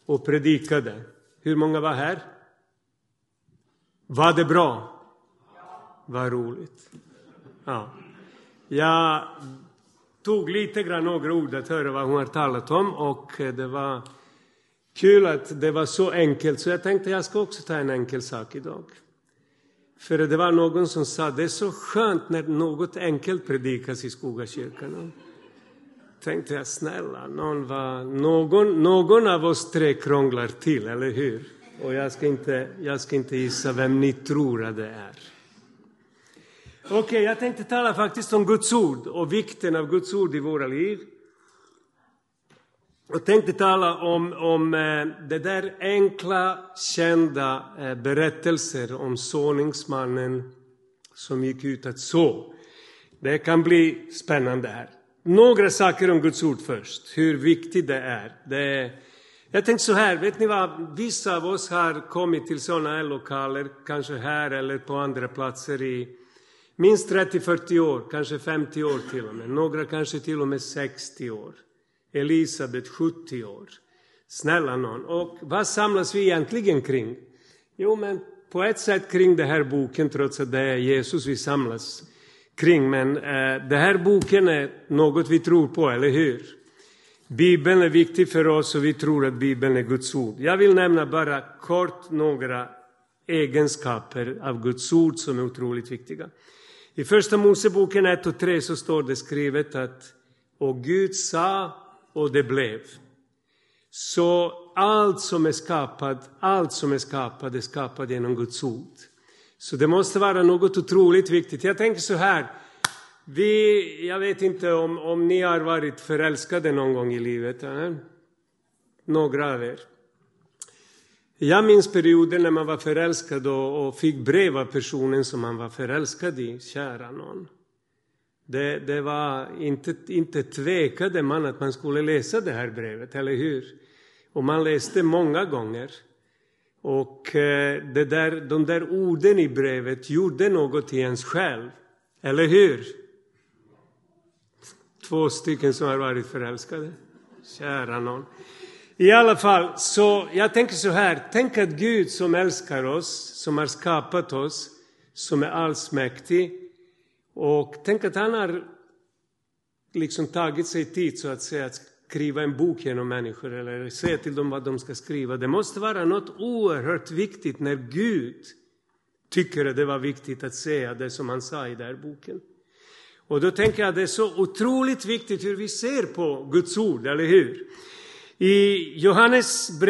och predikade. Hur många var här? Var det bra? Vad roligt. Ja. Jag tog lite grann några ord att höra vad hon har talat om, och det var kul att det var så enkelt, så jag tänkte jag ska också ta en enkel sak idag. För det var någon som sa, det är så skönt när något enkelt predikas i Skogakyrkan. Tänkte jag, snälla, någon av oss tre krånglar till, eller hur? Och jag ska inte gissa vem ni tror att det är. Okej, jag tänkte tala faktiskt om Guds ord och vikten av Guds ord i våra liv. Och tänkte tala om det där enkla, kända berättelser om såningsmannen som gick ut att så. Det kan bli spännande här. Några saker om Guds ord först, hur viktigt det är. Jag tänkte så här, vet ni vad? Vissa av oss har kommit till sådana här lokaler, kanske här eller på andra platser i minst 30-40 år, kanske 50 år till och med. Några kanske till och med 60 år. Elisabet 70 år. Snälla någon. Och vad samlas vi egentligen kring? Jo, men på ett sätt kring det här boken, trots att det är Jesus vi samlas kring. Men det här boken är något vi tror på, eller hur? Bibeln är viktig för oss och vi tror att Bibeln är Guds ord. Jag vill nämna bara kort några egenskaper av Guds ord som är otroligt viktiga. I första Moseboken 1 och 3 så står det skrivet att och Gud sa och det blev. Så allt som är skapat är skapat genom Guds ord. Så det måste vara något otroligt viktigt. Jag tänker så här. Jag vet inte om ni har varit förälskade någon gång i livet. Några av er. Jag minns perioden när man var förälskad och fick brev av personen som man var förälskad i. Kära någon. Det var inte tvekade man att man skulle läsa det här brevet, eller hur? Och man läste många gånger. Och de där orden i brevet gjorde något i ens själ, eller hur? 2 stycken som har varit förälskade. Kära någon. I alla fall, så jag tänker så här. Tänk att Gud som älskar oss, som har skapat oss, som är allsmäktig. Och tänk att han har liksom tagit sig tid så att säga att skriva en bok genom människor. Eller säga till dem vad de ska skriva. Det måste vara något oerhört viktigt när Gud tycker att det var viktigt att säga det som han sa i den här boken. Och då tänker jag att det är så otroligt viktigt hur vi ser på Guds ord, eller hur? I Johannes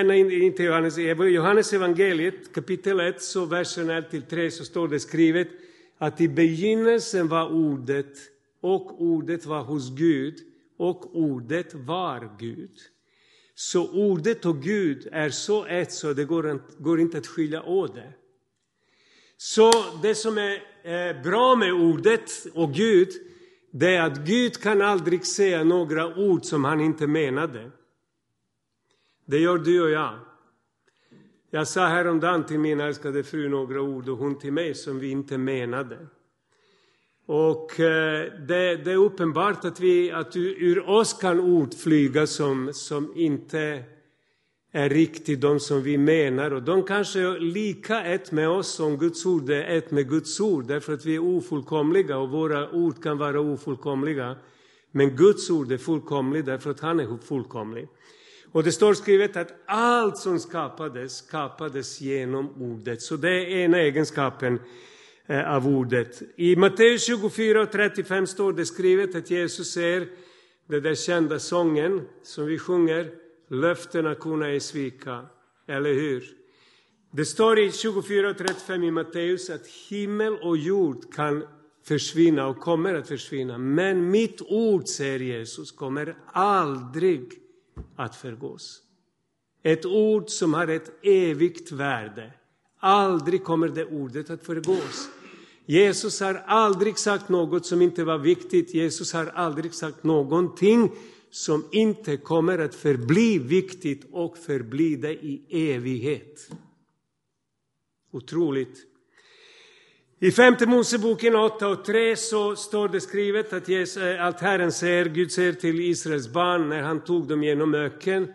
evangeliet kapitel 1 så versen 1-3 så står det skrivet att i begynnelsen var ordet och ordet var hos Gud och ordet var Gud. Så ordet och Gud är så ett så det går inte att skilja åt det. Så det som är bra med ordet och Gud, det är att Gud kan aldrig säga några ord som han inte menade. Det gör du och jag. Jag sa häromdagen till min älskade fru några ord och hon till mig som vi inte menade. Och det är uppenbart att ur oss kan ord flyga som inte är riktigt de som vi menar. Och de kanske är lika ett med oss som Guds ord är ett med Guds ord. Därför att vi är ofullkomliga och våra ord kan vara ofullkomliga. Men Guds ord är fullkomligt därför att han är fullkomlig. Och det står skrivet att allt som skapades genom ordet. Så det är ena egenskapen av ordet. I Matteus 24:35 står det skrivet att Jesus säger det där kända sången som vi sjunger. Löftena kunna ej svika, eller hur? Det står i 24:35 i Matteus att himmel och jord kan försvinna och kommer att försvinna. Men mitt ord, säger Jesus, kommer aldrig att förgås. Ett ord som har ett evigt värde. Aldrig kommer det ordet att förgås. Jesus har aldrig sagt något som inte var viktigt. Jesus har aldrig sagt någonting som inte kommer att förbli viktigt och förbli det i evighet. Otroligt. I 5 Moseboken 8:3 så står det skrivet att Herren säger, Gud säger till Israels barn när han tog dem genom öken,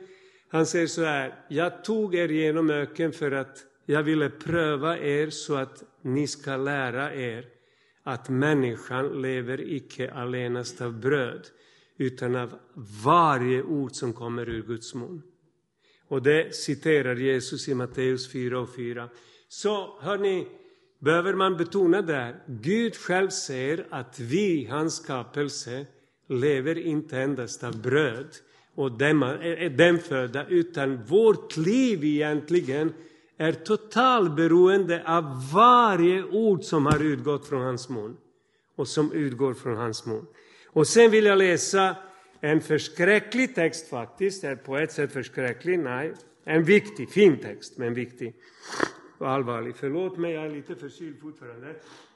Han säger så här: jag tog er genom öken för att jag ville pröva er så att ni ska lära er att människan lever icke allenast av bröd, utan av varje ord som kommer ur Guds mun. Och det citerar Jesus i Matteus 4:4. Så hörni, behöver man betona där, Gud själv säger att vi, hans skapelse, lever inte endast av bröd och den föda, utan vårt liv egentligen är totalt beroende av varje ord som har utgått från hans mun och som utgår från hans mun. Och sen vill jag läsa en förskräcklig text faktiskt, är på ett sätt förskräcklig, nej, en viktig, fin text, men viktig och allvarlig. Förlåt mig, jag är lite förkyld fortfarande.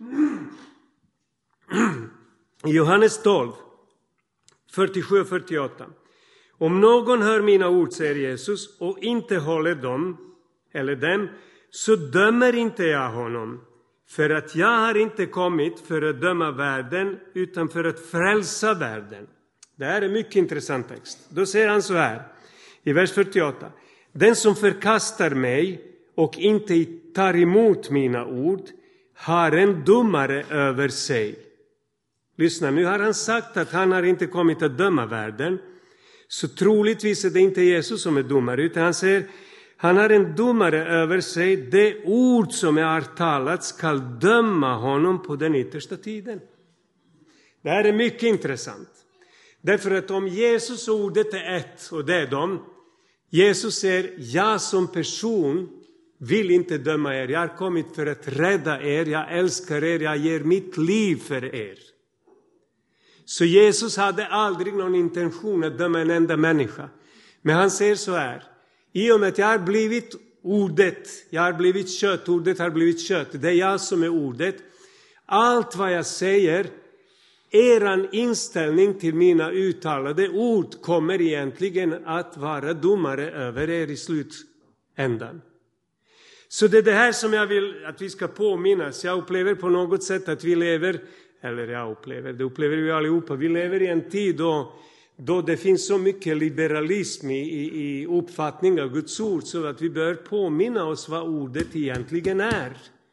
Johannes 12, 47 och 48. Om någon hör mina ord, säger Jesus, och inte håller dem, eller dem, så dömer inte jag honom. För att jag har inte kommit för att döma världen, utan för att frälsa världen. Det här är en mycket intressant text. Då säger han så här, i vers 48. Den som förkastar mig och inte tar emot mina ord har en domare över sig. Lyssna, nu har han sagt att han har inte kommit att döma världen. Så troligtvis är det inte Jesus som är domare, utan han säger han har en domare över sig. Det ord som jag har talat ska döma honom på den yttersta tiden. Det här är mycket intressant. Därför att om Jesus och ordet är ett, och det är de. Jesus säger, jag som person vill inte döma er. Jag har kommit för att rädda er. Jag älskar er. Jag ger mitt liv för er. Så Jesus hade aldrig någon intention att döma en enda människa. Men han säger så här. I och med att jag har blivit ordet. Jag har blivit kött. Ordet har blivit kött. Det är jag som är ordet. Allt vad jag säger. Eran inställning till mina uttalade ord kommer egentligen att vara domare över er i slutändan. Så det är det här som jag vill att vi ska påminnas. Jag upplever på något sätt att vi lever, eller det upplever vi allihopa. Vi lever i en tid då det finns så mycket liberalism i uppfattning av Guds ord, så att vi bör påminna oss vad ordet egentligen är.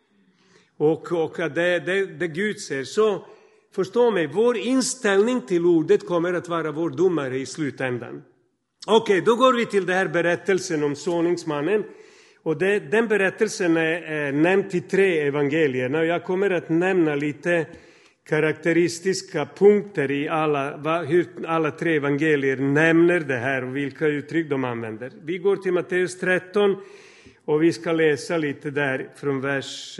Och att det Gud säger. Så förstå mig, vår inställning till ordet kommer att vara vår domare i slutändan. Okej, då går vi till den här berättelsen om såningsmannen. Och den berättelsen är nämnd i 3 evangelierna. Och jag kommer att nämna lite karaktäristiska punkter i hur alla 3 evangelier nämner det här och vilka uttryck de använder. Vi går till Matteus 13 och vi ska läsa lite där från vers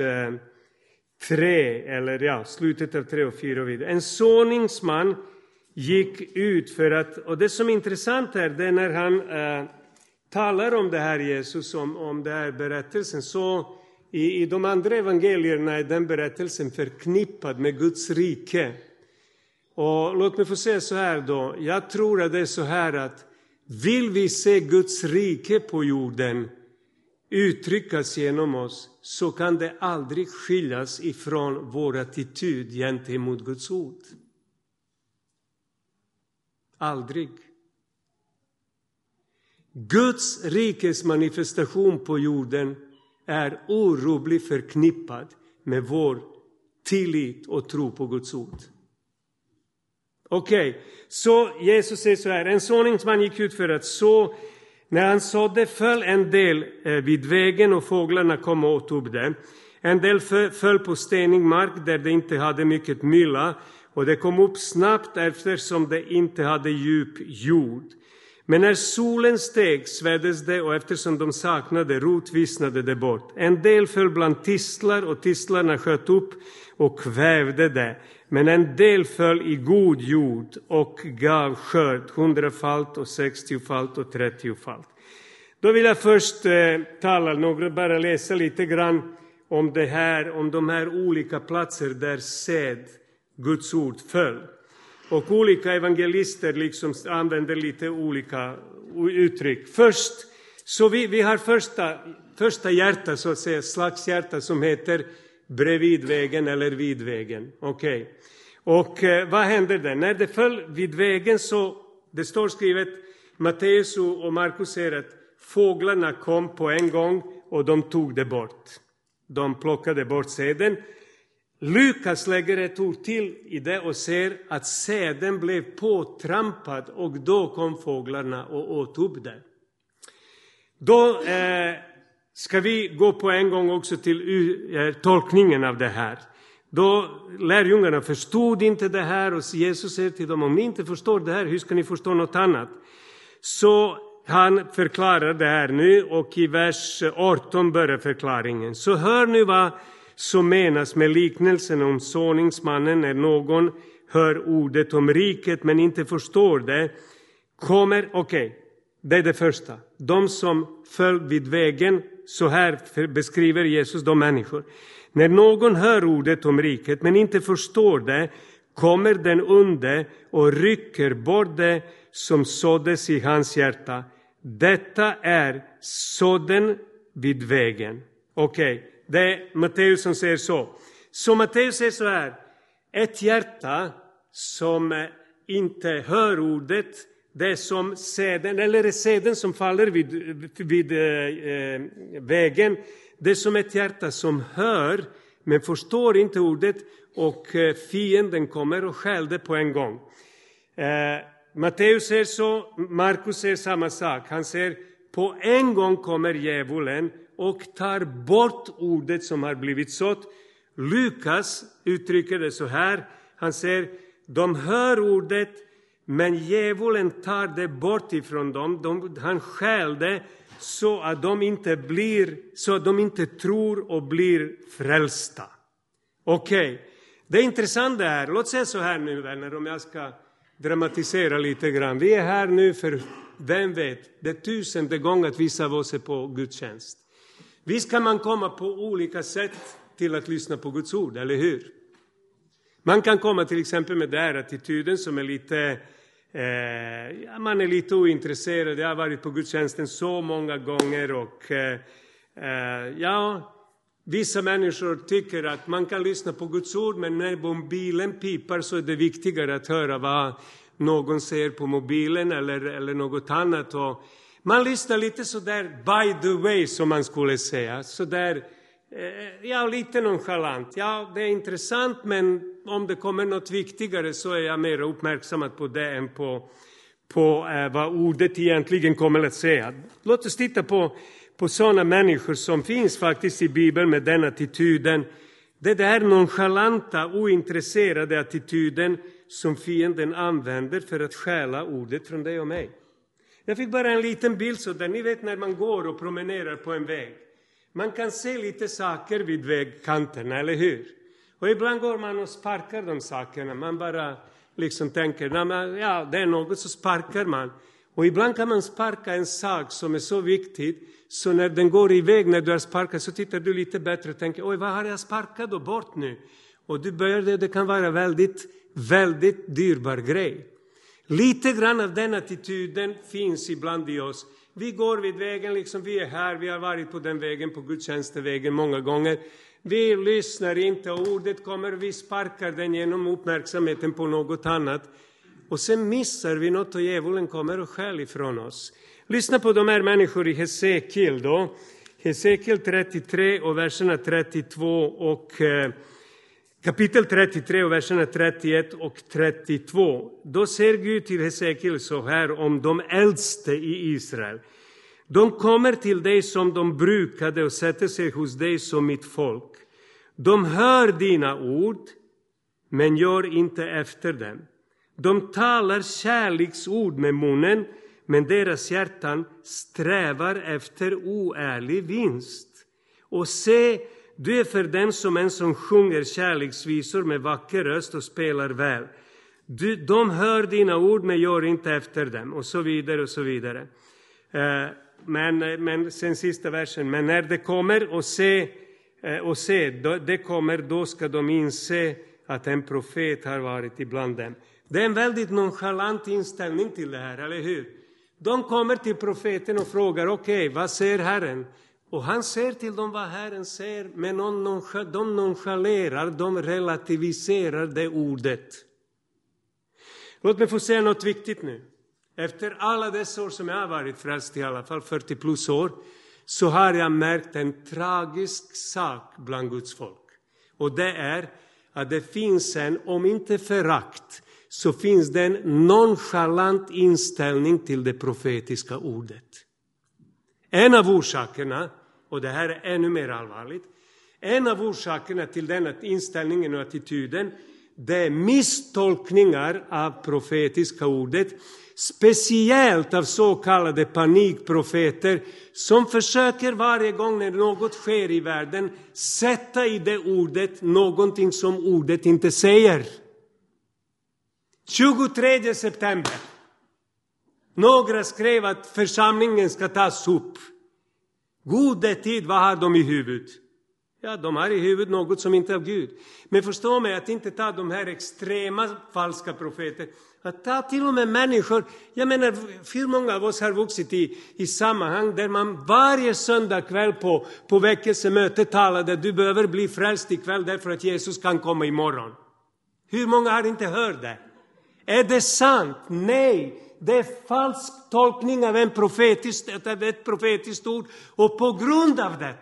3, eller slutet av 3 och 4 och vidare. En såningsman gick ut för att, och det som är intressant här, det är när han talar om det här Jesus, om det här berättelsen, så i de andra evangelierna är den berättelsen förknippad med Guds rike. Och låt mig få säga så här då, jag tror att det är så här att vill vi se Guds rike på jorden uttryckas genom oss, så kan det aldrig skiljas ifrån vår attityd gentemot Guds ord. Aldrig. Guds rikes manifestation på jorden är orubbligt förknippad med vår tillit och tro på Guds ord. Okej, så Jesus säger så här. En såningsman gick ut för att så. När han sådde föll en del vid vägen och fåglarna kom och åt upp det. En del föll på stenig mark där det inte hade mycket mylla. Och det kom upp snabbt eftersom det inte hade djup jord. Men när solen steg sveddes det, och eftersom de saknade rot vissnade det bort. En del föll bland tistlar och tistlarna sköt upp och kvävde det. Men en del föll i god jord och gav skörd 100-falt och 60-falt och 30-falt. Då vill jag först bara läsa lite grann om det här, om de här olika platser där säd, Guds ord, föll. Och olika evangelister liksom använder lite olika uttryck. Först, så vi har första hjärta, så att säga, slags hjärta som heter bredvidvägen eller vid vägen. Och vad händer där? När det föll vid vägen så, det står skrivet, Matteus och Markus säger att fåglarna kom på en gång och de tog det bort. De plockade bort säden. Lukas lägger ett ord till i det och säger att säden blev påtrampad och då kom fåglarna och åt upp det. Då ska vi gå på en gång också till tolkningen av det här. Då lärjungarna förstod inte det här och Jesus säger till dem, om ni inte förstår det här, hur ska ni förstå något annat? Så han förklarar det här nu och i vers 18 börjar förklaringen. Så hör nu vad som menas med liknelsen om såningsmannen. När någon hör ordet om riket men inte förstår det, det är det första. De som föll vid vägen, så här beskriver Jesus de människor. När någon hör ordet om riket men inte förstår det, kommer den onde och rycker bort det som såddes i hans hjärta. Detta är sådden vid vägen. Det är Matteus som säger så. Så Matteus säger så här. Ett hjärta som inte hör ordet, det är som säden, eller säden som faller vid vägen. Det är som ett hjärta som hör men förstår inte ordet och fienden kommer och stjäl det på en gång. Matteus säger så, Markus säger samma sak. Han säger på en gång kommer djävulen och tar bort ordet som har blivit sått. Lukas uttrycker det så här. Han säger de hör ordet men djävulen tar det bort ifrån dem. Han stjäl det så att de inte tror och blir frälsta. Det är intressant det här. Låt säga så här nu vänner, om jag ska dramatisera lite grann. Vi är här nu för, vem vet, det 1000:e gång att vissa av oss är på gudstjänst. Visst kan man komma på olika sätt till att lyssna på Guds ord, eller hur? Man kan komma till exempel med den här attityden som är lite, man är lite ointresserad. Jag har varit på gudstjänsten så många gånger och vissa människor tycker att man kan lyssna på Guds ord, men när mobilen pipar så är det viktigare att höra vad någon säger på mobilen eller något annat. Och man lyssnar lite så där by the way, som man skulle säga. Så där, lite nonchalant. Ja, det är intressant, men om det kommer något viktigare så är jag mer uppmärksamad på det än på vad ordet egentligen kommer att säga. Låt oss titta på sådana människor som finns faktiskt i Bibeln med den attityden. Det där nonchalanta, ointresserade attityden som fienden använder för att stjäla ordet från dig och mig. Jag fick bara en liten bild så där. Ni vet när man går och promenerar på en väg. Man kan se lite saker vid vägkanterna, eller hur? Och ibland går man och sparkar de sakerna. Man bara liksom tänker, det är något, så sparkar man. Och ibland kan man sparka en sak som är så viktig, så när den går iväg, när du har sparkat, så tittar du lite bättre och tänker, oj, vad har jag sparkat då bort nu? Och du börjar det kan vara väldigt, väldigt dyrbar grej. Lite grann av den attityden finns ibland i oss. Vi går vid vägen, liksom vi är här, vi har varit på den vägen, på gudstjänstevägen många gånger. Vi lyssnar inte och ordet kommer, vi sparkar den genom uppmärksamheten på något annat. Och sen missar vi något och djävulen kommer och stjäl ifrån oss. Lyssna på de här människor i Hesekiel då. Hesekiel 33 och verserna 32 och kapitel 33 och verserna 31 och 32. Då säger Gud till Hesekiel så här om de äldste i Israel. De kommer till dig som de brukade och sätter sig hos dig som mitt folk. De hör dina ord men gör inte efter dem. De talar kärleksord med munnen, men deras hjärtan strävar efter oärlig vinst. Och se, du är för den som en som sjunger kärleksvisor med vacker röst och spelar väl. De hör dina ord men gör inte efter dem. Och så vidare och så vidare. Men sen sista versen. Men när det kommer och se, det kommer, då ska de inse att en profet har varit ibland dem. Det är en väldigt nonchalant inställning till det här, eller hur? De kommer till profeten och frågar, okej, vad säger Herren? Och han säger till dem vad Herren säger, men de nonchalerar, de relativiserar det ordet. Låt mig få säga något viktigt nu. Efter alla dessa år som jag har varit frälst, i alla fall 40 plus år, så har jag märkt en tragisk sak bland Guds folk. Och det är att det finns en, om inte förakt, så finns det en nonchalant inställning till det profetiska ordet. En av orsakerna, och det här är ännu mer allvarligt, en av orsakerna till denna inställningen och attityden, det är misstolkningar av profetiska ordet, speciellt av så kallade panikprofeter som försöker varje gång när något sker i världen sätta i det ordet någonting som ordet inte säger. 23 september. Några skrev att församlingen ska tas upp. Gode tid, vad har de i huvudet? Ja, de har i huvudet något som inte är av Gud. Men förstå mig att inte ta de här extrema falska profeter. Att ta till och med människor. Jag menar, hur många av oss har vuxit i sammanhang där man varje söndag kväll på väckelsemöte talade. Du behöver bli frälst ikväll därför att Jesus kan komma imorgon. Hur många har inte hört det? Är det sant? Nej. Det är falsk tolkning av ett profetiskt ord. Och på grund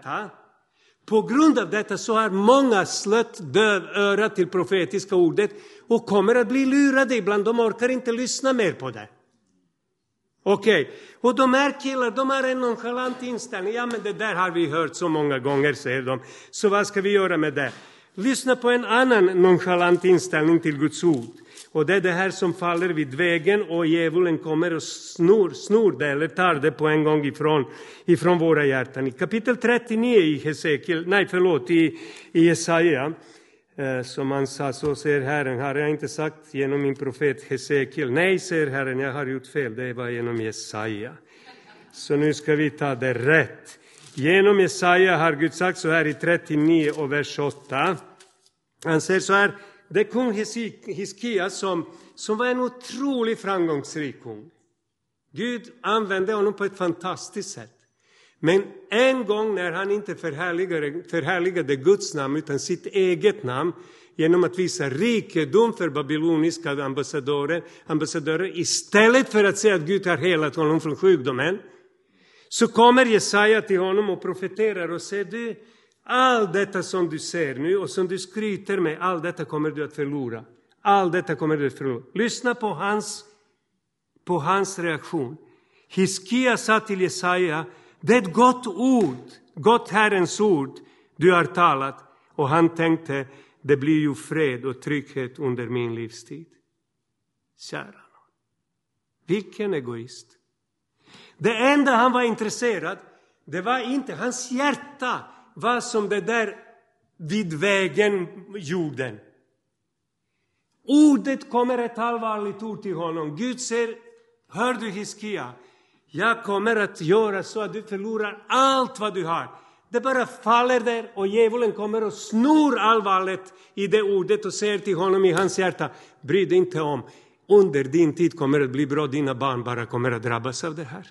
av detta så har många slött dövöra till profetiska ordet och kommer att bli lurade ibland. De orkar inte lyssna mer på det. Okej. Och de här killar, de har en nonchalant inställning. Ja, men det där har vi hört så många gånger, säger de. Så vad ska vi göra med det? Lyssna på en annan nonchalant inställning till Guds ord. Och det är det här som faller vid vägen och djävulen kommer och snor det eller tar det på en gång ifrån våra hjärtan. I kapitel 39 i Jesaja, som han sa, så säger Herren, har jag inte sagt genom min profet Hesekiel? Nej, säger Herren, jag har gjort fel, det var genom Jesaja. Så nu ska vi ta det rätt. Genom Jesaja har Gud sagt så här i 39 och vers 8. Han säger så här, det är kung Hiskia som var en otroligt framgångsrik kung. Gud använde honom på ett fantastiskt sätt. Men en gång när han inte förhärligade Guds namn utan sitt eget namn genom att visa rikedom för babyloniska ambassadörer istället för att säga att Gud har helat honom från sjukdomen, så kommer Jesaja till honom och profeterar och säger, du, allt detta som du ser nu och som du skryter med, allt detta kommer du att förlora. Allt detta kommer du att förlora. Lyssna på hans reaktion. Hiskia sa till Jesaja, det är ett gott ord, gott Herrens ord du har talat. Och han tänkte, det blir ju fred och trygghet under min livstid. Kära någon. Vilken egoist. Det enda han var intresserad, det var inte hans hjärta. Vad som det där vid vägen jorden. Ordet kommer ett allvarligt ord till honom. Gud säger, hör du Hiskia, jag kommer att göra så att du förlorar allt vad du har. Det bara faller där och djävulen kommer och snor allvarligt i det ordet och säger till honom i hans hjärta, bry dig inte om, under din tid kommer det att bli bra, dina barn bara kommer att drabbas av det här.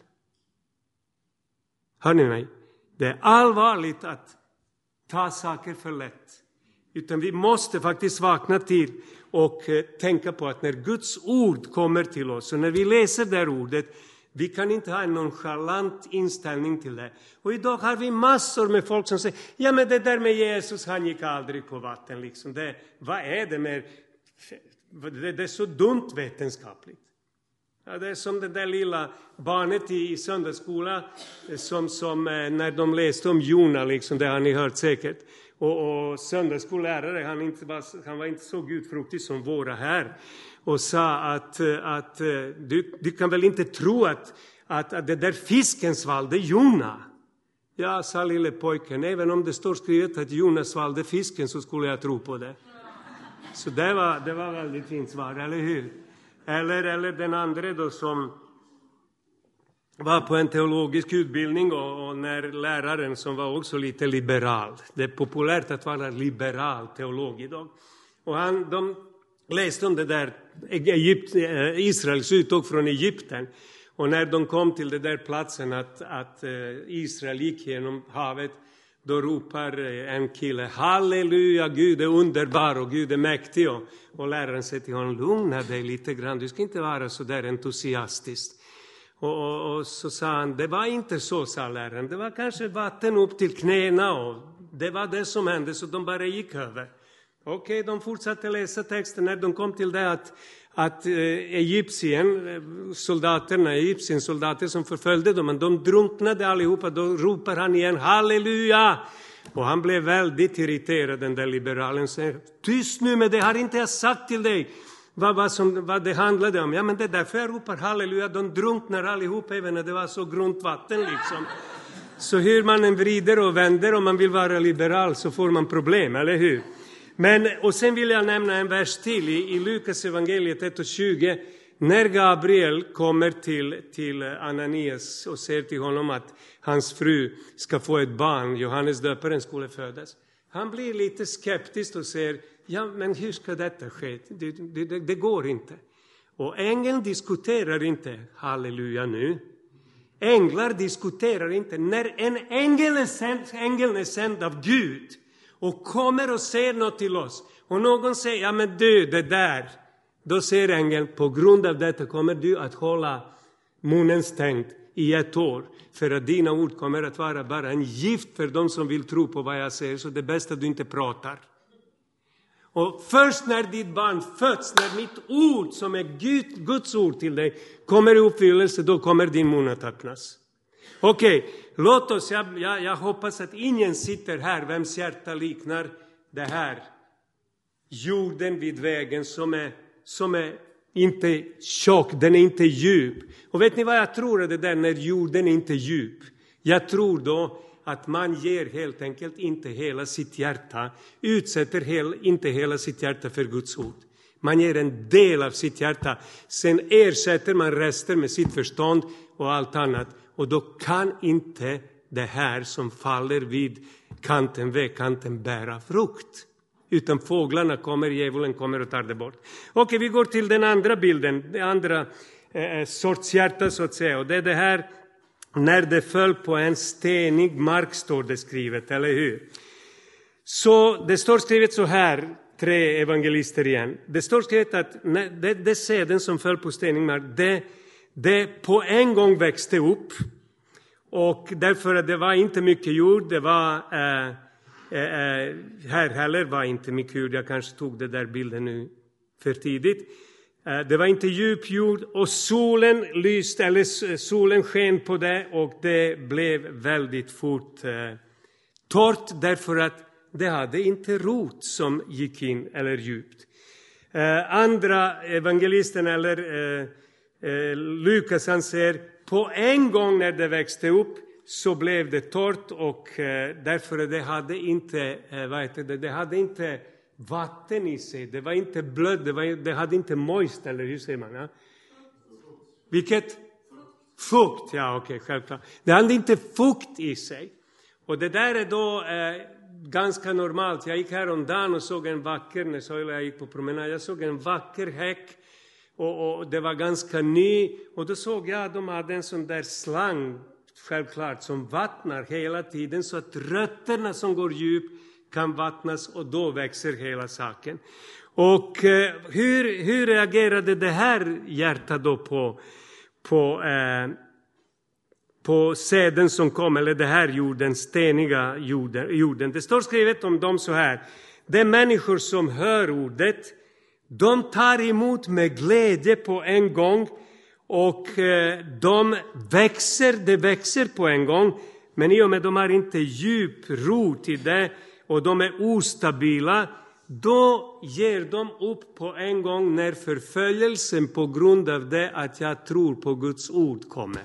Hör ni mig? Det är allvarligt att ta saker för lätt. Utan vi måste faktiskt vakna till och tänka på att när Guds ord kommer till oss och när vi läser det ordet, vi kan inte ha en nonchalant inställning till det. Och idag har vi massor med folk som säger, ja men det där med Jesus, han gick aldrig på vatten. Liksom. Vad är det med, det är så dumt vetenskapligt. Ja, det är som det där lilla barnet i söndagsskola som när de läste om Jona, liksom, det har ni hört säkert. Och söndagsskollärare, han var inte så gudfruktig som våra här. Och sa att du kan väl inte tro att det där fisken svalde Jona. Ja, sa lille pojken, även om det står skrivet att Jona svalde fisken så skulle jag tro på det. Så det var väldigt fint svar, eller hur? Eller den andra då som var på en teologisk utbildning och när läraren som var också lite liberal. Det är populärt att vara liberal teolog idag. Och de läste om det där Israels uttåg från Egypten. Och när de kom till den där platsen att Israel gick genom havet, då ropar en kille, halleluja, Gud är underbar och Gud är mäktig. Och läraren säger till honom, lugna dig lite grann, du ska inte vara så där entusiastisk. Och så sa han, det var inte så, sa läraren. Det var kanske vatten upp till knäna och det var det som hände, så de bara gick över. Okej, de fortsatte läsa texten när de kom till det att Egyptien soldater som förföljde dem, de drunknade allihopa. Då ropar han igen, halleluja! Och han blev väldigt irriterad, den där liberalen. Säger, tyst nu med det, har inte jag sagt till dig vad det handlade om? Ja, men det är därför jag ropar halleluja. De drunknar allihopa, även när det var så grunt vatten liksom. Så hur man än vrider och vänder, om man vill vara liberal så får man problem, eller hur? Och sen vill jag nämna en vers till i Lukas evangeliet 1:20. När Gabriel kommer till Ananias och säger till honom att hans fru ska få ett barn, Johannes döparen skulle födas. Han blir lite skeptisk och säger, ja men hur ska detta ske? Det går inte. Och ängeln diskuterar inte, halleluja nu. Änglar diskuterar inte. När en ängeln är sänd av Gud och kommer och säger något till oss. Och någon säger, ja men du, det där. Då säger ängeln, på grund av detta kommer du att hålla munnen stängd i 1 år. För att dina ord kommer att vara bara en gift för de som vill tro på vad jag säger. Så det är bäst att du inte pratar. Och först när ditt barn föds, när mitt ord som är Guds ord till dig kommer i uppfyllelse, då kommer din mun att öppnas. Okej, låt oss, jag hoppas att ingen sitter här vems hjärta liknar det här. Jorden vid vägen som är inte tjock, den är inte djup. Och vet ni vad jag tror att det där när jorden är inte djup? Jag tror då att man ger helt enkelt inte hela sitt hjärta, utsätter inte hela sitt hjärta för Guds ord. Man ger en del av sitt hjärta, sen ersätter man resten med sitt förstånd och allt annat. Och då kan inte det här som faller vid vägkanten bära frukt. Utan fåglarna djävulen kommer och tar det bort. Okej, vi går till den andra bilden, den andra sorts hjärta så att säga. Och det är det här, när det föll på en stenig mark står det skrivet, eller hur? Så det står skrivet så här, 3 evangelister igen. Det står skrivet att det säden som föll på stenig mark, det på en gång växte upp. Och därför att det var inte mycket jord, det var... här heller var inte mycket jord, jag kanske tog det där bilden nu för tidigt. Det var inte djup jord och solen sken på det och det blev väldigt fort torrt därför att det hade inte rot som gick in eller djupt. Andra evangelisten Lukas han säger på en gång när det växte upp så blev det torrt och därför det hade inte det hade inte vatten i sig, det var inte blöd, det hade inte moist, eller hur säger man? Ja? Vilket? Fukt, ja okej, självklart. Det hade inte fukt i sig. Och det där är då ganska normalt. Jag gick häromdagen och såg en vacker, när jag gick på promenad, jag såg en vacker häck. Och det var ganska ny. Och då såg jag att de hade en sån där slang, självklart, som vattnar hela tiden. Så att rötterna som går djupt kan vattnas och då växer hela saken. Och hur reagerade det här hjärtat då på säden som kom, eller det här jorden, steniga jorden. Det står skrivet om dem så här. Det är människor som hör ordet, de tar emot med glädje på en gång och det växer på en gång. Men i och med de har inte djup rot i det och de är ostabila, då ger de upp på en gång när förföljelsen på grund av det att jag tror på Guds ord kommer.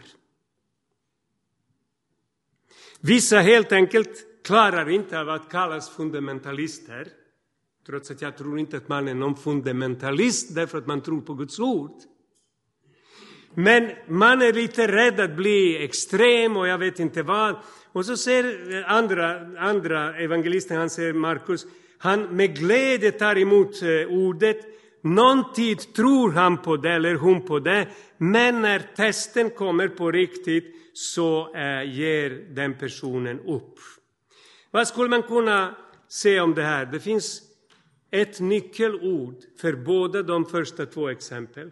Vissa helt enkelt klarar inte av att kallas fundamentalister. Trots att jag tror inte att man är någon fundamentalist därför att man tror på Guds ord. Men man är lite rädd att bli extrem och jag vet inte vad. Och så säger andra evangelisten, han säger Markus, han med glädje tar emot ordet. Någon tid tror han på det eller hon på det. Men när testen kommer på riktigt så ger den personen upp. Vad skulle man kunna säga om det här? Det finns ett nyckelord för båda de första 2 exempel.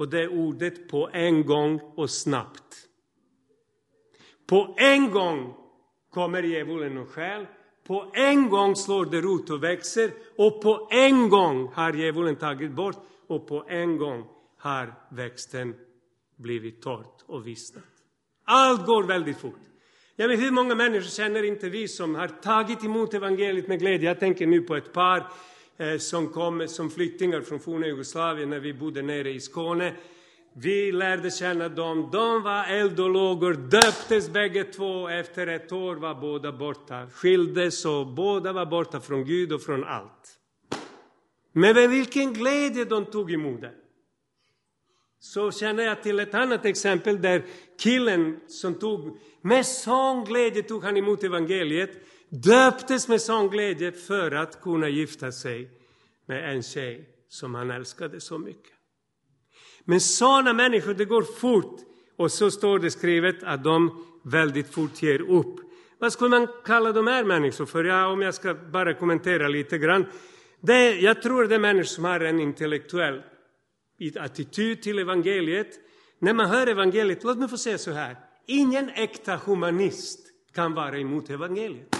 Och det är ordet på en gång och snabbt. På en gång kommer djävulen och stjäl. På en gång slår det rot och växer. Och på en gång har djävulen tagit bort. Och på en gång har växten blivit torrt och vissnat. Allt går väldigt fort. Ja, men hur många människor känner inte vi som har tagit emot evangeliet med glädje? Jag tänker nu på ett par som kom som flyktingar från forna Jugoslavien när vi bodde nere i Skåne. Vi lärde känna dem. De var eld och lågor, döptes bägge två. Efter ett år var båda borta. Skildes och båda var borta från Gud och från allt. Men med vilken glädje de tog emot det. Så känner jag till ett annat exempel där killen som tog med sån glädje tog han emot evangeliet. Döptes med sån glädje för att kunna gifta sig med en tjej som han älskade så mycket. Men sådana människor, det går fort. Och så står det skrivet att de väldigt fort ger upp. Vad skulle man kalla de här människor för? Ja, om jag ska bara kommentera lite grann. Jag tror det är människor som har en intellektuell attityd till evangeliet. När man hör evangeliet, låt mig få säga så här. Ingen äkta humanist kan vara emot evangeliet.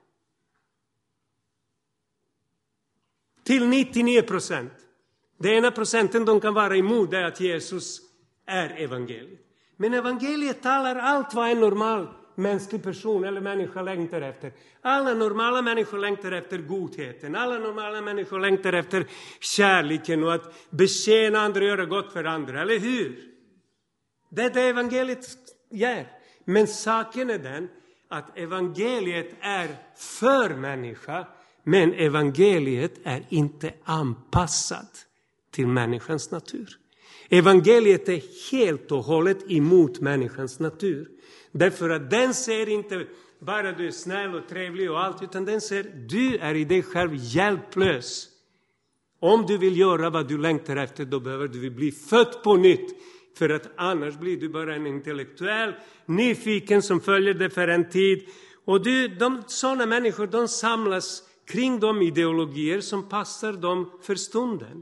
Till 99%. Det ena procenten de kan vara emot är att Jesus är evangeliet. Men evangeliet talar allt vad en normal mänsklig person eller människa längtar efter. Alla normala människor längtar efter godheten. Alla normala människor längtar efter kärleken och att betjäna andra och göra gott för andra. Eller hur? Det är det evangeliet gör. Men saken är den att evangeliet är för människa. Men evangeliet är inte anpassat till människans natur. Evangeliet är helt och hållet emot människans natur. Därför att den ser inte bara du är snäll och trevlig och allt. Utan den ser du är i dig själv hjälplös. Om du vill göra vad du längtar efter, då behöver du bli född på nytt. För att annars blir du bara en intellektuell nyfiken som följer det för en tid. Och sådana människor, de samlas kring de ideologier som passar dem för stunden.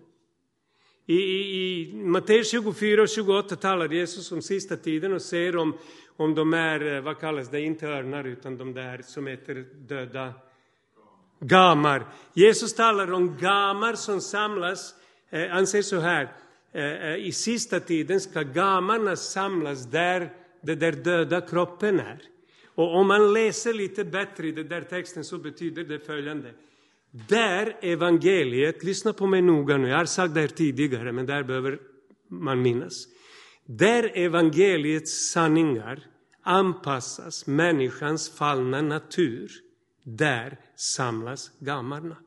I Matteus 24 och 28 talar Jesus om sista tiden och säger om de är, vad kallas det, inte örnar utan de där som heter döda gamar. Jesus talar om gamar som samlas, han säger så här, i sista tiden ska gamarna samlas där det där döda kroppen är. Och om man läser lite bättre i den där texten så betyder det följande. Där evangeliet, lyssna på mig noga nu, jag har sagt det här tidigare men där behöver man minnas. Där evangeliets sanningar anpassas människans fallna natur, där samlas gamarna.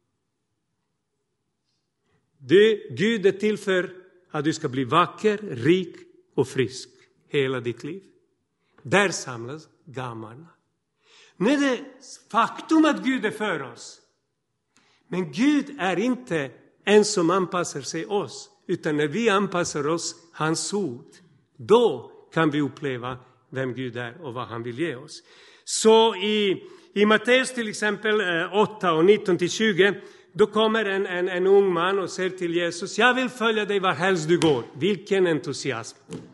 Gud är till för att du ska bli vacker, rik och frisk hela ditt liv. Där samlas gamarna. Nu är det faktum att Gud är för oss. Men Gud är inte en som anpassar sig oss. Utan när vi anpassar oss hans ord. Då kan vi uppleva vem Gud är och vad han vill ge oss. Så i Matteus till exempel 8 och 19-20. Då kommer en ung man och säger till Jesus. Jag vill följa dig var helst du går. Vilken entusiasm.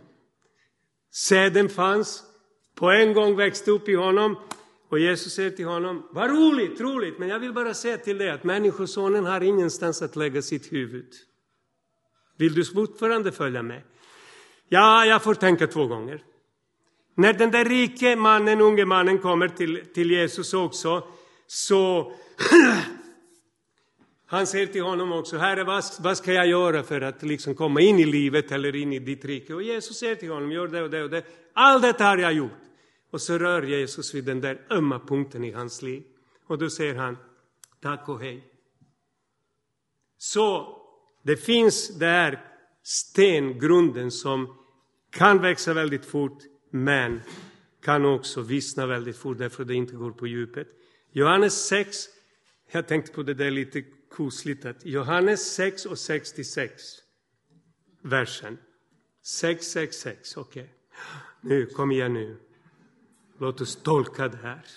Säden fanns. På en gång växte upp i honom. Och Jesus säger till honom, vad roligt, men jag vill bara säga till dig att människosonen har ingenstans att lägga sitt huvud. Vill du fortfarande följa med? Ja, jag får tänka 2 gånger. När den där rike mannen, unge mannen kommer till Jesus också, så han säger till honom också, Herre, vad ska jag göra för att liksom komma in i livet eller in i ditt rike? Och Jesus säger till honom, gör det och det och det. Allt detta har jag gjort. Och så rör Jesus vid den där ömma punkten i hans liv. Och då säger han, tack och hej. Så det finns där stengrunden som kan växa väldigt fort. Men kan också vissna väldigt fort därför att det inte går på djupet. Johannes 6, jag tänkte på det där lite kusligt. Att Johannes 6 och 66 versen. 6, okej. Nu, kom igen nu. Låt oss tolka det här.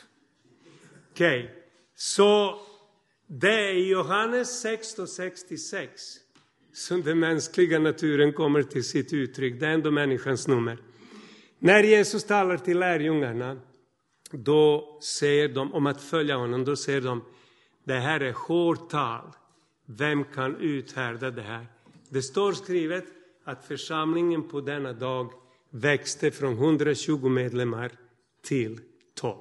Så det är i Johannes 6 och 66 Så den mänskliga naturen kommer till sitt uttryck. Det är ändå människans nummer. När Jesus talar till lärjungarna, då säger de om att följa honom, då säger de, det här är hårt tal. Vem kan uthärda det här? Det står skrivet att församlingen på denna dag växte från 120 medlemmar till 12.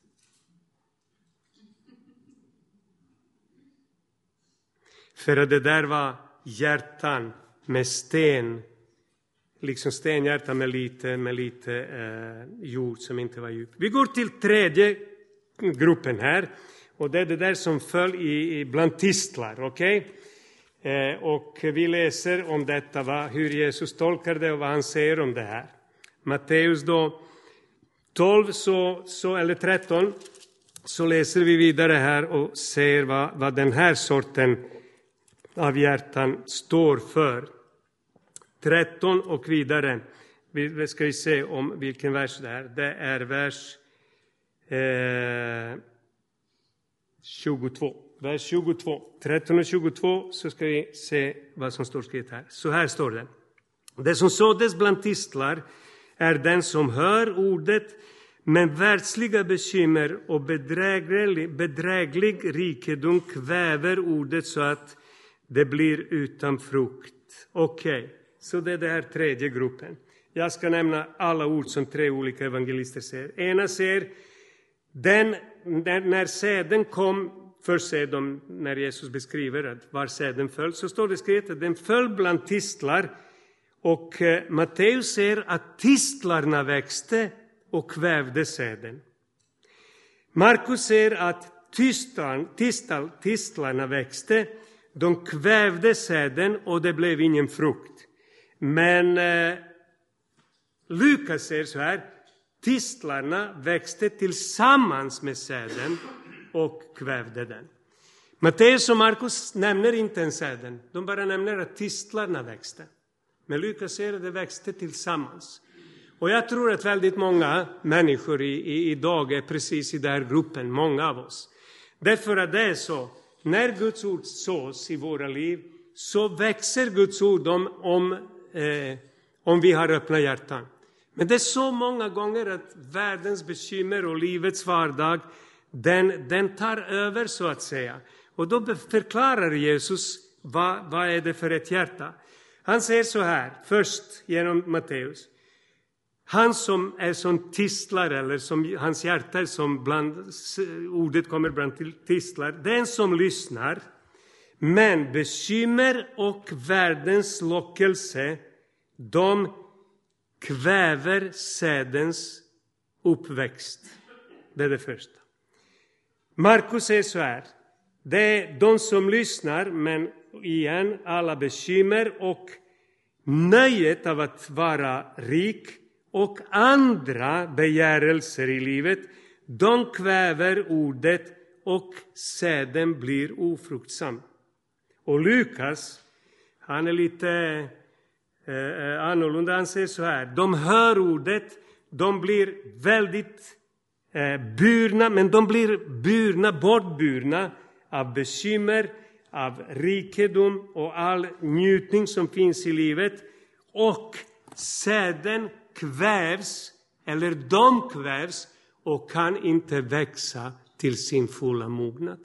För att det där var hjärtan med sten, liksom stenhjärta med lite jord som inte var djup. Vi går till tredje gruppen här. Och det är det där som föll bland tistlar, okej? Och vi läser om detta, hur Jesus tolkar det och vad han säger om det här. Matteus då 12 eller 13 så läser vi vidare här och ser vad den här sorten av hjärtan står för. 13 och vidare. Vi ska se om vilken vers det är. Det är vers 22. Vers 22. 13 och 22 så ska vi se vad som står skrivet här. Så här står det. Det som såddes bland tistlar är den som hör ordet, men världsliga bekymmer och bedräglig rikedom kväver ordet så att det blir utan frukt. Okej, så det är den här tredje gruppen. Jag ska nämna alla ord som 3 olika evangelister säger. Ena säger, när säden kom, först säger de, när Jesus beskriver att var säden föll, så står det skrivet att den föll bland tistlar. Och Matteus säger att tistlarna växte och kvävde säden. Markus säger att tistlarna växte, de kvävde säden och det blev ingen frukt. Men Lukas säger så här, tistlarna växte tillsammans med säden och kvävde den. Matteus och Markus nämner inte en säden, de bara nämner att tistlarna växte. Men Lukas säger att det växte tillsammans. Och jag tror att väldigt många människor idag är precis i den här gruppen, många av oss. Därför att det är så, när Guds ord sås i våra liv så växer Guds ord om vi har öppna hjärtan. Men det är så många gånger att världens bekymmer och livets vardag, den tar över så att säga. Och då förklarar Jesus vad är det för ett hjärta. Han säger så här, först genom Matteus. Han som är som tistlar, eller som hans hjärta är som ordet kommer bland tistlar. Den som lyssnar, men bekymmer och världens lockelse, de kväver sädens uppväxt. Det är det första. Markus säger så här. Det är de som lyssnar, men igen alla bekymmer och nöjet av att vara rik och andra begärelser i livet, de kväver ordet och säden blir ofruktsam. Och Lukas, han är lite annorlunda, han säger så här. De hör ordet, de blir väldigt burna, men de blir bortburna av bekymmer, av rikedom och all njutning som finns i livet. Och säden kvävs, eller de kvävs och kan inte växa till sin fulla mognad.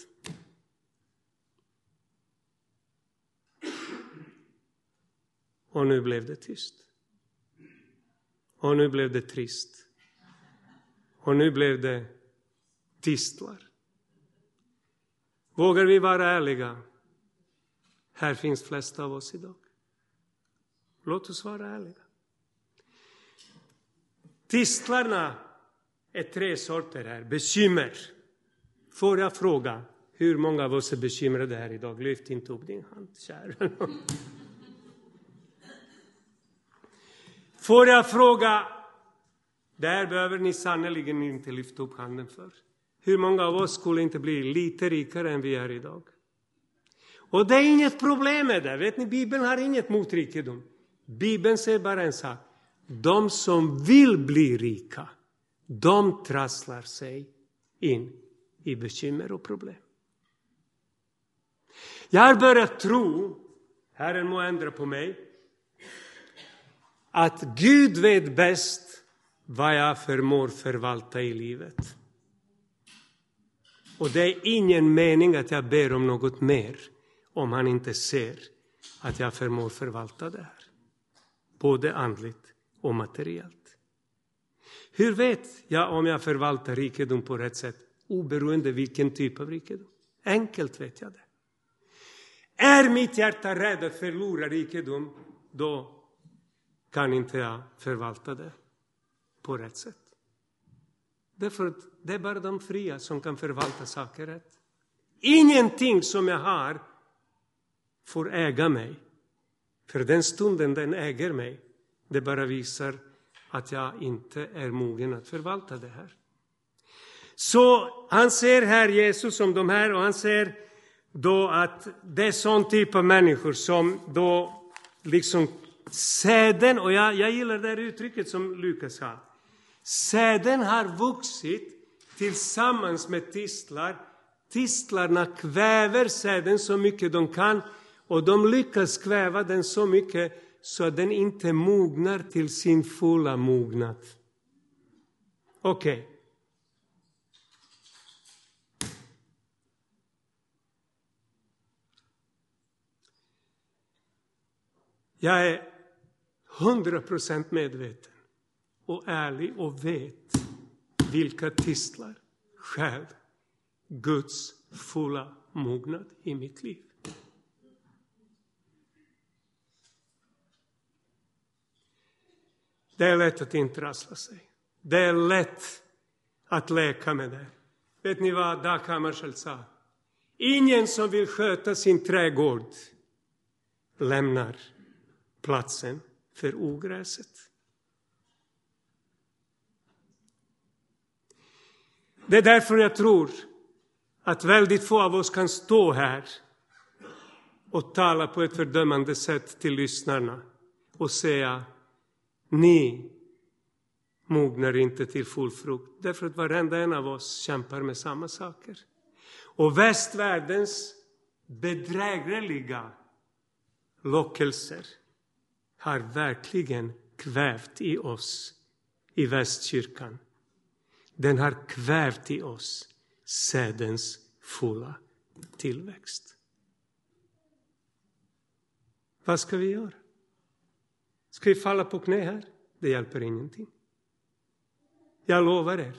Och nu blev det tyst. Och nu blev det trist. Och nu blev det tistlar. Vågar vi vara ärliga? Här finns flesta av oss idag. Låt oss vara ärliga. Tistlarna är 3 sorter här. Bekymmer. Får jag fråga, hur många av oss är bekymrade här idag? Lyft inte upp din hand, kära. Får jag fråga, där behöver ni sannoliken inte lyfta upp handen för. Hur många av oss skulle inte bli lite rikare än vi är idag? Och det är inget problem med det. Vet ni, Bibeln har inget mot rikedom. Bibeln säger bara en sak. De som vill bli rika, de trasslar sig in i bekymmer och problem. Jag har börjat tro Herren må ändra på mig. Att Gud vet bäst vad jag förmår förvalta i livet. Och det är ingen mening att jag ber om något mer om han inte ser att jag förmår förvalta det här. Både andligt och materiellt. Hur vet jag om jag förvaltar rikedom på rätt sätt? Oberoende vilken typ av rikedom. Enkelt vet jag det. Är mitt hjärta rädd att förlora rikedom, då kan inte jag förvalta det på rätt sätt. Därför att det är bara de fria som kan förvalta saker rätt. Ingenting som jag har får äga mig. För den stunden den äger mig, det bara visar att jag inte är mogen att förvalta det här. Så han ser här Jesus som de här, och han ser då att det är sån typ av människor som då liksom säden, och jag gillar det här uttrycket som Lukas har. Säden har vuxit tillsammans med tistlar. Tistlarna kväver säden så mycket de kan, och de lyckas kväva den så mycket så att den inte mognar till sin fulla mognad. Okej. Jag är 100% medveten och ärlig och vet vilka tistlar själv Guds fulla mognad i mitt liv. Det är lätt att intrassla sig. Det är lätt att leka med det. Vet ni vad Dag Hammarskjöld sa? Ingen som vill sköta sin trädgård lämnar platsen för ogräset. Det är därför jag tror att väldigt få av oss kan stå här och tala på ett fördömande sätt till lyssnarna och säga: ni mognar inte till full frukt. Därför att varenda en av oss kämpar med samma saker. Och västvärldens bedrägliga lockelser har verkligen kvävt i oss i västkyrkan. Den har kvävt i oss sädens fulla tillväxt. Vad ska vi göra? Ska vi falla på knä här? Det hjälper ingenting. Jag lovar er.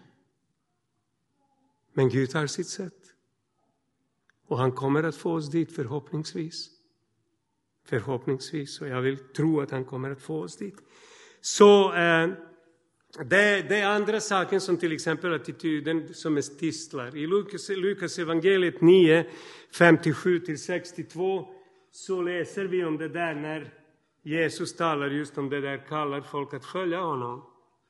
Men Gud har sitt sätt. Och han kommer att få oss dit förhoppningsvis. Förhoppningsvis. Och jag vill tro att han kommer att få oss dit. Så det är andra saker, som till exempel attityden som är tistlar. I Lukas evangeliet 9, 57-62 så läser vi om det där när Jesus talar just om det där, kallar folk att följa honom.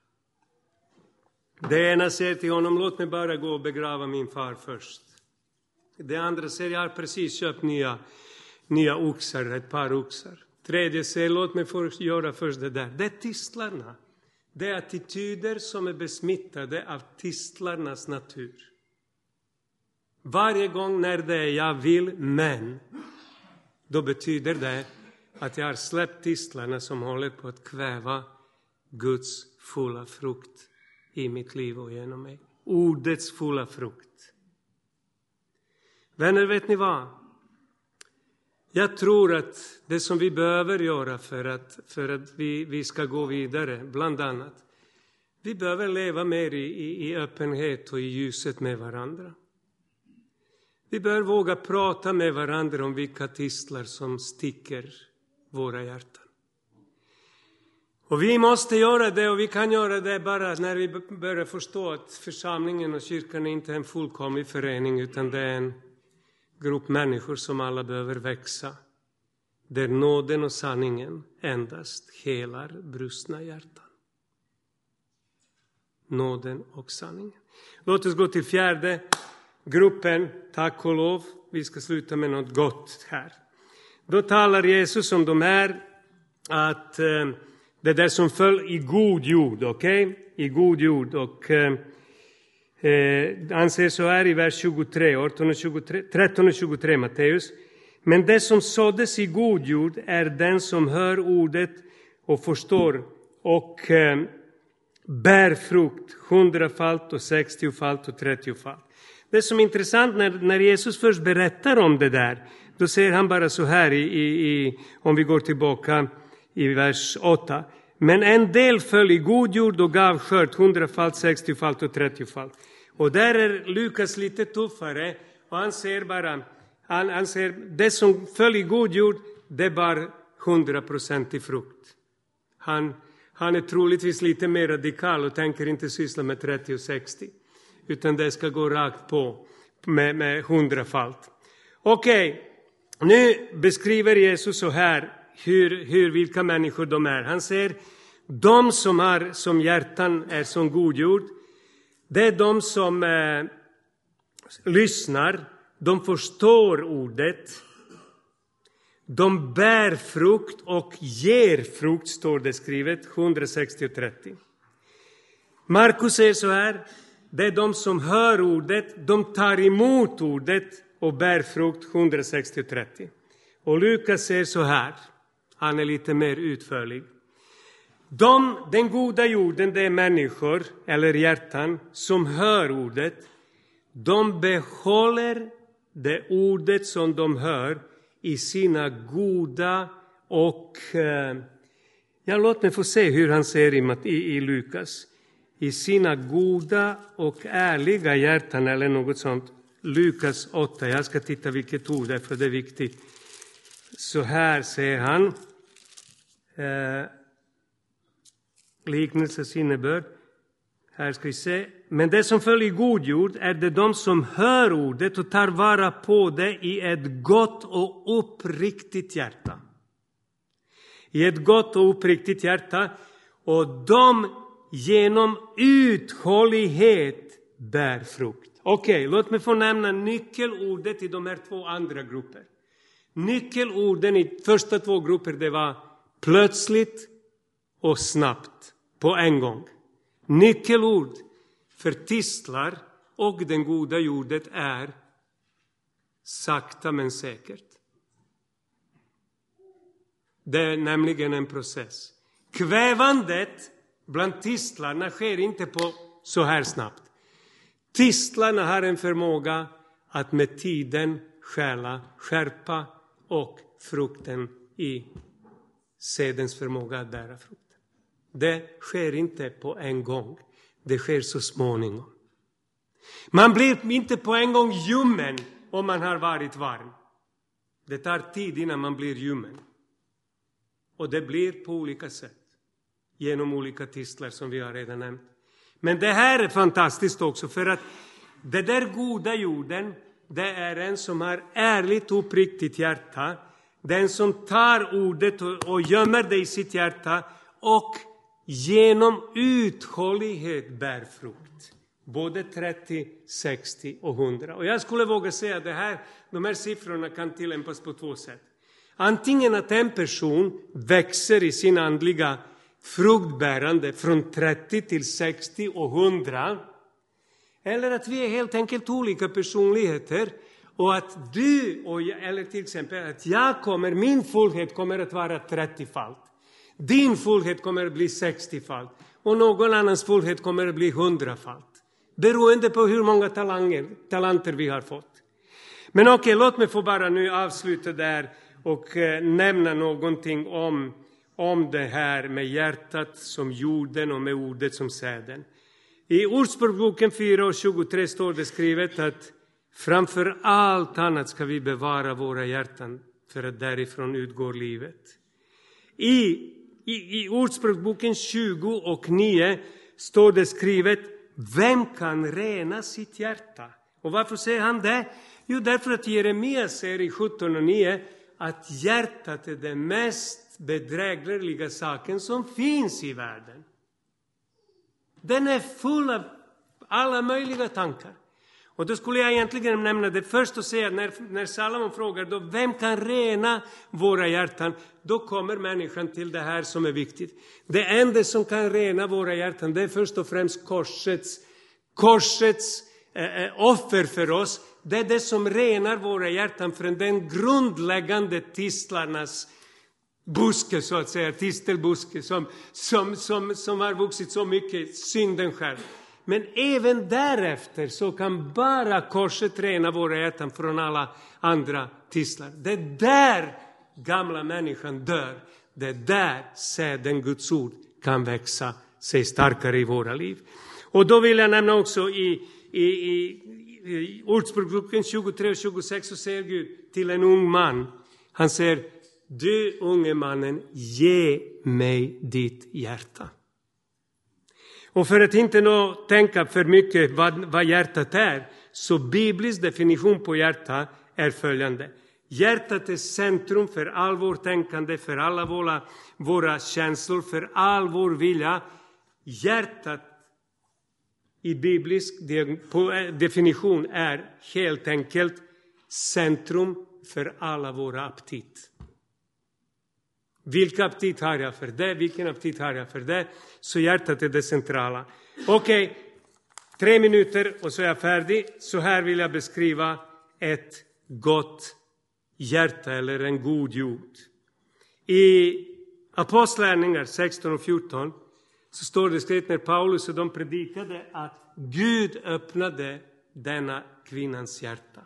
Det ena säger till honom: låt mig bara gå och begrava min far först. Det andra säger: jag har precis köpt nya oxar, ett par oxar. Tredje säger: låt mig få göra först det där. Det är tistlarna. Det är attityder som är besmittade av tistlarnas natur. Varje gång när det är jag vill, men, då betyder det att jag har släppt tistlarna som håller på att kväva Guds fulla frukt i mitt liv och genom mig. Ordets fulla frukt. Vänner, vet ni vad? Jag tror att det som vi behöver göra för att vi ska gå vidare, bland annat, vi behöver leva mer i öppenhet och i ljuset med varandra. Vi bör våga prata med varandra om vilka tistlar som sticker våra hjärtan. Och vi måste göra det, och vi kan göra det bara när vi börjar förstå att församlingen och kyrkan är inte en fullkomlig förening, utan det är en grupp människor som alla behöver växa. Där nåden och sanningen endast helar brustna hjärtan. Nåden och sanningen. Låt oss gå till fjärde gruppen, tack och lov. Vi ska sluta med något gott här. Då talar Jesus om de här, att det där som föll i god jord, okej? I god jord. Och han säger så här i vers 23, 13 och 23 Matteus. Men det som såddes i god jord är den som hör ordet och förstår och bär frukt 100-falt och 60-falt och 30-falt. Det som är intressant när Jesus först berättar om det där, då säger han bara så här om vi går tillbaka i vers 8. Men en del föll i god jord och gav skörd 100-falt, 60-falt och 30-falt. Och där är Lukas lite tuffare och han säger bara, han säger det som föll i god jord, det bar 100% i frukt. Han är troligtvis lite mer radikal och tänker inte syssla med 30 och 60. Utan det ska gå rakt på med 100-falt. Okej, nu beskriver Jesus så här vilka människor de är. Han säger, de som har som hjärtan är som god jord. Det är de som lyssnar, de förstår ordet. De bär frukt och ger frukt, står det skrivet, 160 och 30. Markus säger så här, det är de som hör ordet, de tar emot ordet och bär frukt 160 och 30. Och Lukas säger så här, han är lite mer utförlig. Den goda jorden, det är människor eller hjärtan som hör ordet. De behåller det ordet som de hör i sina goda och... låt mig få se hur han säger i Lukas. I sina goda och ärliga hjärtan eller något sånt. Lukas 8, jag ska titta vilket ord det är för det är viktigt. Så här säger han. Liknelsens innebörd. Här ska vi se. Men det som följer god jord är det de som hör ordet och tar vara på det i ett gott och uppriktigt hjärta. I ett gott och uppriktigt hjärta. Och de genom uthållighet bär frukt. Okej, låt mig få nämna nyckelordet i de här två andra grupper. Nyckelorden i första två grupper, det var plötsligt och snabbt på en gång. Nyckelord för tistlar och den goda jordet är sakta men säkert. Det är nämligen en process. Kvävandet bland tistlarna sker inte på så här snabbt. Tistlarna har en förmåga att med tiden skärpa och frukten i sedens förmåga att bära frukt. Det sker inte på en gång. Det sker så småningom. Man blir inte på en gång ljummen om man har varit varm. Det tar tid innan man blir ljummen. Och det blir på olika sätt. Genom olika tistlar som vi har redan nämnt. Men det här är fantastiskt också. För att det där goda jorden, det är en som har ärligt och uppriktigt hjärta. Den som tar ordet och gömmer det i sitt hjärta. Och genom uthållighet bär frukt. Både 30, 60 och 100. Och jag skulle våga säga att de här siffrorna kan tillämpas på två sätt. Antingen att en person växer i sin andliga fruktbärande från 30 till 60 och 100. Eller att vi är helt enkelt olika personligheter. Och att du, eller till exempel att min fullhet kommer att vara 30-falt. Din fullhet kommer att bli 60-falt. Och någon annans fullhet kommer att bli 100-falt. Beroende på hur många talanter vi har fått. Men okej, låt mig få bara nu avsluta där och nämna någonting om det här med hjärtat som jorden och med ordet som säden. I Ordspråksboken 4:23 står det skrivet att framför allt annat ska vi bevara våra hjärtan för att därifrån utgår livet. I Ordspråksboken 20:9 står det skrivet, vem kan rena sitt hjärta? Och varför säger han det? Jo, därför att Jeremia säger i 17:9 att hjärtat är den mest bedrägliga saken som finns i världen. Den är full av alla möjliga tankar. Och då skulle jag egentligen nämna det först och säga när Salomon frågar då, vem kan rena våra hjärtan? Då kommer människan till det här som är viktigt. Det enda som kan rena våra hjärtan, det är först och främst korsets offer för oss. Det är det som renar våra hjärtan från den grundläggande tistlarnas buske, så att säga, tistelbuske, som har vuxit så mycket, synden själv. Men även därefter så kan bara korset rena våra hjärtan från alla andra tistlar. Det är där gamla människan dör. Det är där säden Guds ord kan växa sig starkare i våra liv. Och då vill jag nämna också i Ordspråksboken 23 och 26 så säger Gud till en ung man. Han säger: du unge mannen, ge mig ditt hjärta. Och för att inte tänka för mycket vad hjärtat är, så biblisk definition på hjärta är följande. Hjärtat är centrum för all vår tänkande, för alla våra känslor, för all vår vilja. Hjärtat i biblisk definition är helt enkelt centrum för alla våra aptit. Vilken aptit har jag för det? Vilken aptit har jag för det? Så hjärtat är det centrala. Okej, 3 minuter och så är jag färdig. Så här vill jag beskriva ett gott hjärta eller en god jord. I Apostlagärningarna 16 och 14 så står det skrivet när Paulus och de predikade att Gud öppnade denna kvinnans hjärta.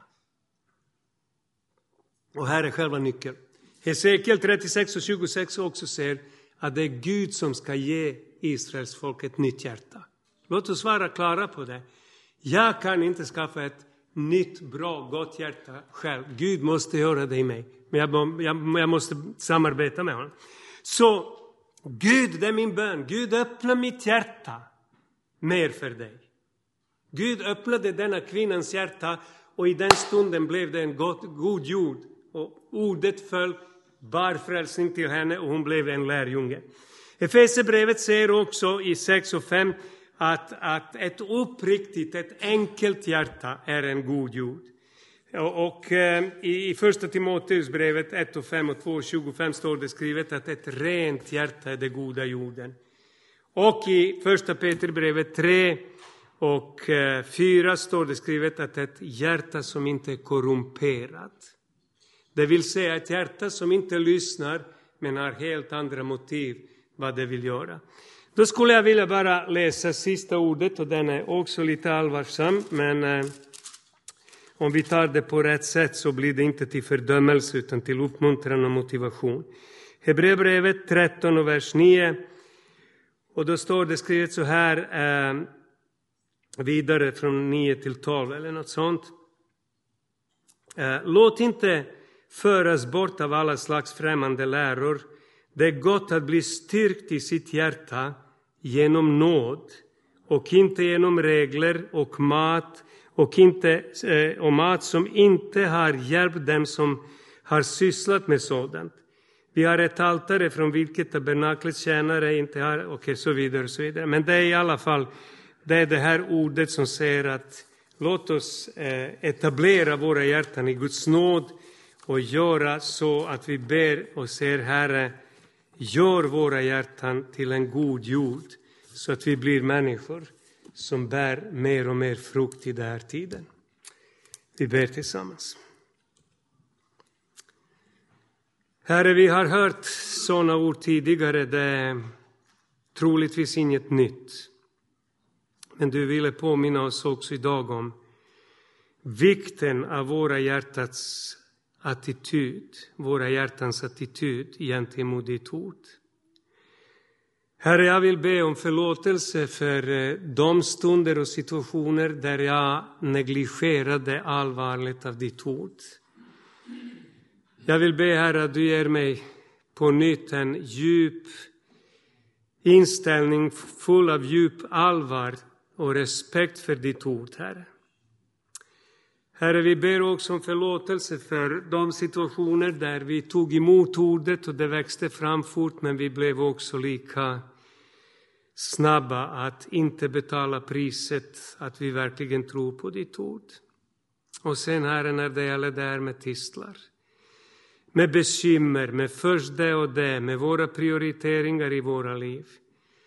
Och här är själva nyckeln. Hesekiel 36 och 26 också säger att det är Gud som ska ge Israels folk ett nytt hjärta. Låt oss vara klara på det. Jag kan inte skaffa ett nytt, bra, gott hjärta själv. Gud måste göra det i mig. Men jag måste samarbeta med honom. Så Gud, det är min bön. Gud, öppna mitt hjärta mer för dig. Gud öppnade denna kvinnans hjärta och i den stunden blev det en god jord. Och ordet föll, bar frälsning till henne och hon blev en lärjunge. Efesierbrevet säger också i 6 och 5 att ett uppriktigt, ett enkelt hjärta är en god jord. Och i första Timoteusbrevet 1 och 5 och 2 och 25 står det skrivet att ett rent hjärta är det goda jorden. Och i första Peterbrevet 3 och 4 står det skrivet att ett hjärta som inte är korrumperat. Det vill säga ett hjärta som inte lyssnar men har helt andra motiv vad det vill göra. Då skulle jag vilja bara läsa sista ordet och den är också lite allvarsam. Men om vi tar det på rätt sätt så blir det inte till fördömelse utan till uppmuntran och motivation. Hebreerbrevet 13 och vers 9. Och då står det skrivet så här vidare från 9 till 12 eller något sånt. Låt inte föras bort av alla slags främmande läror. Det är gott att bli styrkt i sitt hjärta genom nåd och inte genom regler och mat och mat som inte har hjälpt dem som har sysslat med sådant. Vi har ett altare från vilket tabernaklets tjänare inte har, och så vidare och så vidare. Men det är i alla fall det här ordet som säger att låt oss etablera våra hjärtan i Guds nåd och göra så att vi ber och säger: Herre, gör våra hjärtan till en god jord så att vi blir människor som bär mer och mer frukt i den här tiden. Vi ber tillsammans. Herre, vi har hört sådana ord tidigare. Det är troligtvis inget nytt. Men du ville påminna oss också idag om vikten av våra hjärtans attityd gentemot ditt ord. Herre, jag vill be om förlåtelse för de stunder och situationer där jag negligerade allvarligt av ditt ord. Jag vill be, Herre, att du ger mig på nytt en djup inställning full av djup allvar och respekt för ditt ord, Herre. Herre, vi ber också om förlåtelse för de situationer där vi tog emot ordet och det växte fram fort, men vi blev också lika snabba att inte betala priset att vi verkligen tror på ditt ord. Och sen, Herre, när det gäller där med tistlar, med bekymmer, med först det och det, med våra prioriteringar i våra liv.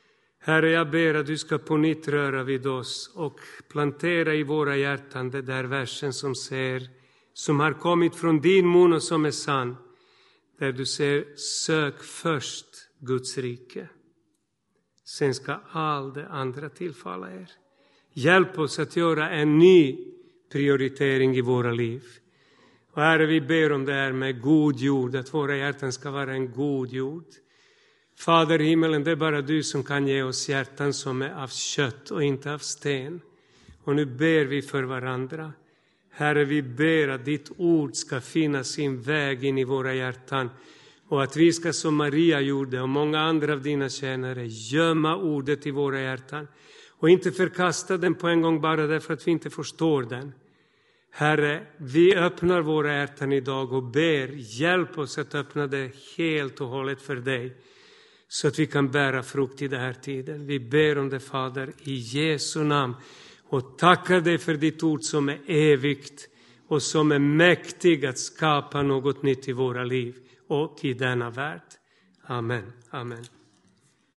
Herre, jag ber att du ska på nytt röra vid oss och plantera i våra hjärtan det där versen som har kommit från din mun och som är sann. Där du säger, sök först Guds rike. Sen ska allt det andra tillfalla er. Hjälp oss att göra en ny prioritering i våra liv. Och Herre, vi ber om det här med god jord, att våra hjärtan ska vara en god jord. Fader i himmelen, det är bara du som kan ge oss hjärtan som är av kött och inte av sten. Och nu ber vi för varandra. Herre, vi ber att ditt ord ska finna sin väg in i våra hjärtan. Och att vi ska, som Maria gjorde och många andra av dina tjänare, gömma ordet i våra hjärtan. Och inte förkasta den på en gång bara därför att vi inte förstår den. Herre, vi öppnar våra hjärtan idag och ber, hjälp oss att öppna det helt och hållet för dig. Så att vi kan bära frukt i den här tiden. Vi ber om det, Fader, i Jesu namn. Och tackar dig för ditt ord som är evigt och som är mäktig att skapa något nytt i våra liv och i denna värld. Amen. Amen.